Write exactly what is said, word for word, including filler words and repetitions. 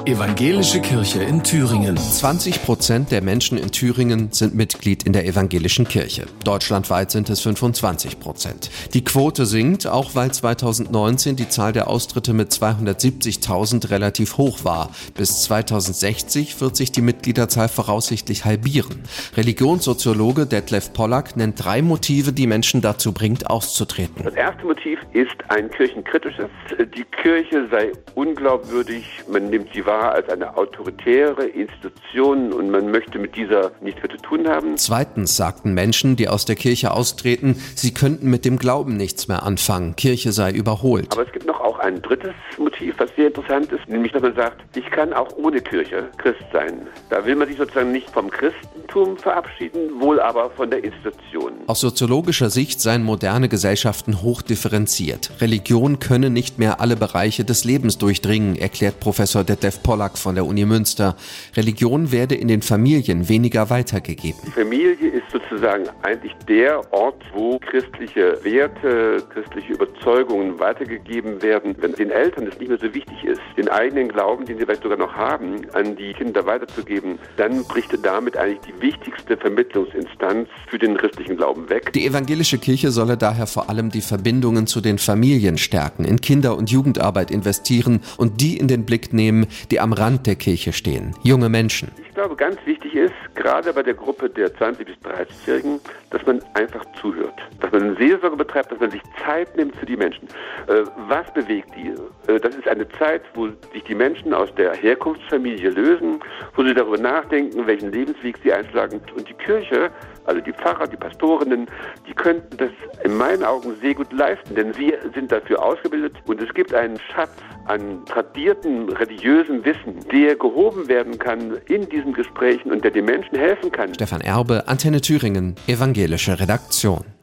Evangelische Kirche in Thüringen. zwanzig Prozent der Menschen in Thüringen sind Mitglied in der evangelischen Kirche. Deutschlandweit sind es fünfundzwanzig Prozent. Die Quote sinkt, auch weil zweitausendneunzehn die Zahl der Austritte mit zweihundertsiebzigtausend relativ hoch war. Bis zweitausendsechzig wird sich die Mitgliederzahl voraussichtlich halbieren. Religionssoziologe Detlef Pollack nennt drei Motive, die Menschen dazu bringt, auszutreten. Das erste Motiv ist ein kirchenkritisches. Die Kirche sei unglaubwürdig, man nimmt sie wahr als eine autoritäre Institution und man möchte mit dieser nichts mehr zu tun haben. Zweitens sagten Menschen, die aus der Kirche austreten, sie könnten mit dem Glauben nichts mehr anfangen. Kirche sei überholt. Aber es gibt noch auch ein drittes Motiv, was sehr interessant ist, nämlich dass man sagt, ich kann auch ohne Kirche Christ sein. Da will man sich sozusagen nicht vom Christentum verabschieden, wohl aber von der Institution. Aus soziologischer Sicht seien moderne Gesellschaften hochdifferenziert. Religion könne nicht mehr alle Bereiche des Lebens durchdringen, erklärt Professor Detlef Pollack von der Uni Münster. Religion werde in den Familien weniger weitergegeben. Die Familie ist sozusagen eigentlich der Ort, wo christliche Werte, christliche Überzeugungen weitergegeben werden. Wenn den Eltern es nicht mehr so wichtig ist, den eigenen Glauben, den sie vielleicht sogar noch haben, an die Kinder weiterzugeben, dann bricht damit eigentlich die wichtigste Vermittlungsinstanz für den christlichen Glauben weg. Die evangelische Kirche solle daher vor allem die Verbindungen zu den Familien stärken, in Kinder- und Jugendarbeit investieren und die in den Blick nehmen, die am Rand der Kirche stehen, junge Menschen. Ich glaube, ganz wichtig ist, gerade bei der Gruppe der zwanzig- bis dreißigjährigen, dass man einfach zuhört, dass man eine Seelsorge betreibt, dass man sich Zeit nimmt für die Menschen. Äh, was bewegt die? Äh, das ist eine Zeit, wo sich die Menschen aus der Herkunftsfamilie lösen, wo sie darüber nachdenken, welchen Lebensweg sie einschlagen. Und die Kirche, also die Pfarrer, die Pastorinnen, die könnten das in meinen Augen sehr gut leisten, denn sie sind dafür ausgebildet und es gibt einen Schatz an tradierten religiösem Wissen, der gehoben werden kann in diesen Gesprächen und der den Menschen helfen kann. Stefan Erbe, Antenne Thüringen, evangelische Redaktion.